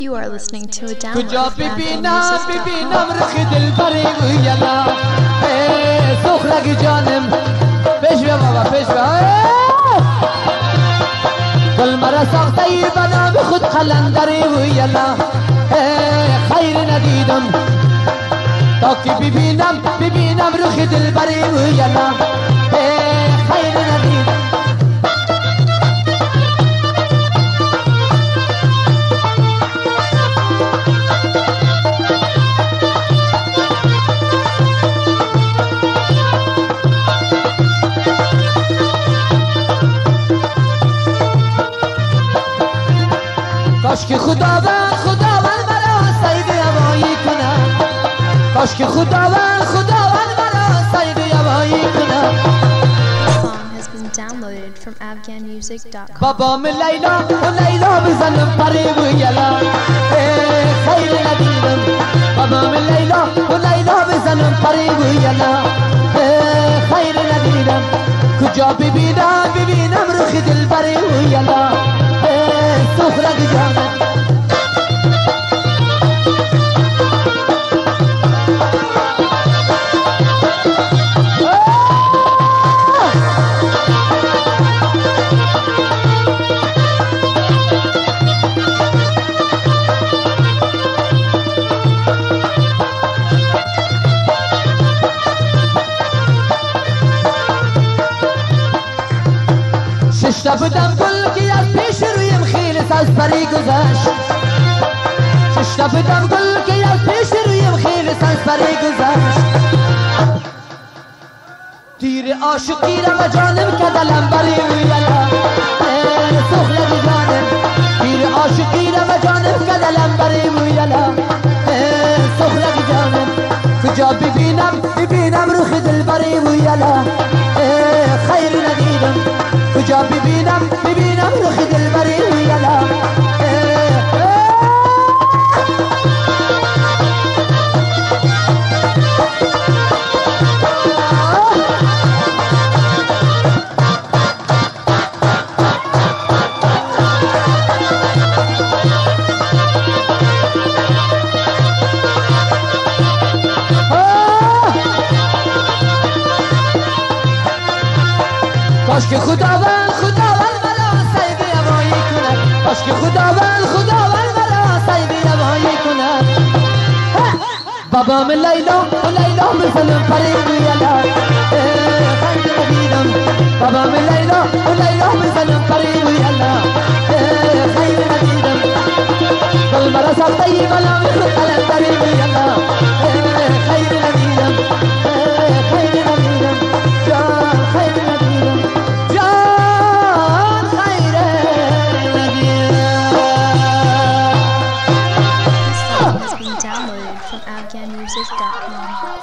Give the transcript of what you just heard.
You are listening to a download کجا of ببینم رخ دلبری یلا سخرگ جانم پیش بیا بابا پیش بیا گل مرا ساخته ای بنا به خود قلندری یلا خیر ندیدم تا که ببینم رخ دلبری یلا خیر ندیدم کاش که خداوند مرا صید هوایی کنه کاش که خداوند مرا صید هوایی کنه بابام لیلا و لیلا بزنم پری و یلا خیر ندیدم بابام لیلا و لیلا بزنم پری و یلا خیر ندیدم کجا ببینم رخ دلبری و یلا سخرگ جانم ششتا بودم گل که از پیش رویم خیلی از پری گذشت ششتا بودم گل که از پیش رویم خیلی از پری گذشت تیر عاشقی را جانم که دلم بری ویلا سخلق جانم تیر عاشقی را جانم که دلم بری ویلا سخلق جانم کجا ببینم رخ دلبری ویلا خیر ندیدم کجا ببینم رخ دلبری ویلا کاش که خداوند مرا صید هوایی کند کاش که خداوند مرا صید هوایی کند بابام لیلا و لیلا بزنم پری و یلا خیر ندیدم بابام لیلا و لیلا بزنم پری و یلا خیر ندیدم گل مرا ساخته ای بنا به خود قلندری و یلا خیر ندیدم خیر ندیدم جان خیر ندیدم downloaded from AfghanMusic.com.